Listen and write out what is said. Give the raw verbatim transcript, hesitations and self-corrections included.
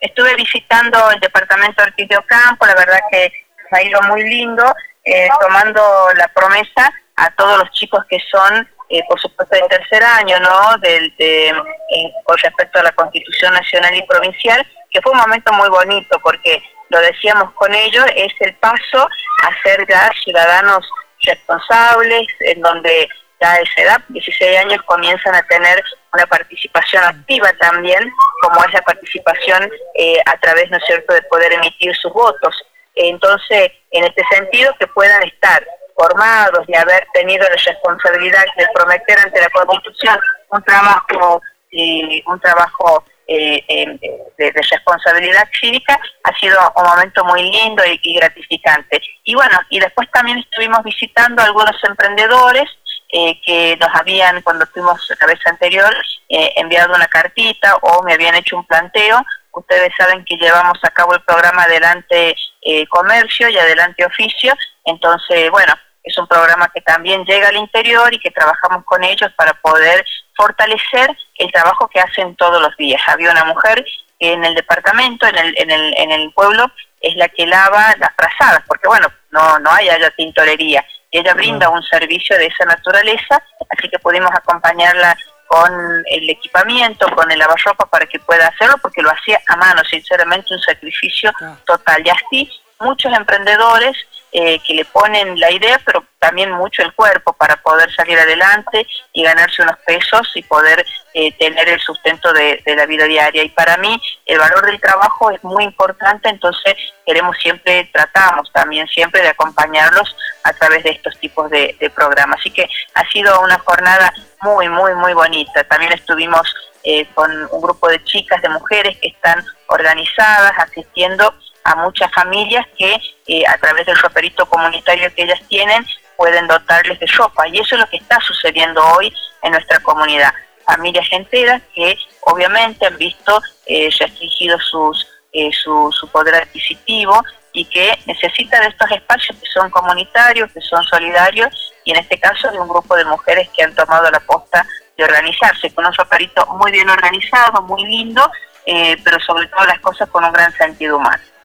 estuve visitando el departamento de Ortiz de Ocampo, la verdad que ha ido muy lindo, eh, tomando la promesa a todos los chicos que son, eh, por supuesto, de tercer año, ¿no? Del, de, eh, con respecto a la Constitución Nacional y Provincial, que fue un momento muy bonito, porque lo decíamos con ellos, es el paso a ser ya ciudadanos responsables, en donde ya a esa edad, dieciséis años, comienzan a tener una participación activa también, como es la participación eh, a través, ¿no es cierto?, de poder emitir sus votos. Entonces, en este sentido, que puedan estar formados y haber tenido la responsabilidad de prometer ante la Constitución un trabajo, eh, un trabajo eh, eh, de, de responsabilidad cívica, ha sido un momento muy lindo y, y gratificante. Y bueno, y después también estuvimos visitando a algunos emprendedores eh, que nos habían, cuando fuimos la vez anterior, eh, enviado una cartita o me habían hecho un planteo. Ustedes saben que llevamos a cabo el programa Adelante eh, Comercio y Adelante Oficio, entonces, bueno, es un programa que también llega al interior y que trabajamos con ellos para poder fortalecer el trabajo que hacen todos los días. Había una mujer que en el departamento, en el, en el, en el pueblo, es la que lava las frazadas, porque bueno, no, no hay allá tintorería, y ella brinda un servicio de esa naturaleza, así que pudimos acompañarla con el equipamiento, con el lavarropa para que pueda hacerlo, porque lo hacía a mano, sinceramente un sacrificio total. Y así muchos emprendedores eh, que le ponen la idea, pero también mucho el cuerpo para poder salir adelante y ganarse unos pesos y poder eh, tener el sustento de, de la vida diaria. Y para mí el valor del trabajo es muy importante, entonces queremos siempre, tratamos también siempre de acompañarlos a través de estos tipos de, de programas. Así que ha sido una jornada muy, muy, muy bonita. También estuvimos eh, con un grupo de chicas, de mujeres que están organizadas, asistiendo a muchas familias que eh, a través del roperito comunitario que ellas tienen pueden dotarles de ropa, y eso es lo que está sucediendo hoy en nuestra comunidad. Familias enteras que obviamente han visto eh, restringido sus, eh, su, su poder adquisitivo y que necesitan de estos espacios que son comunitarios, que son solidarios, y en este caso de un grupo de mujeres que han tomado la posta de organizarse con un roperito muy bien organizado, muy lindo, eh, pero sobre todo las cosas con un gran sentido humano.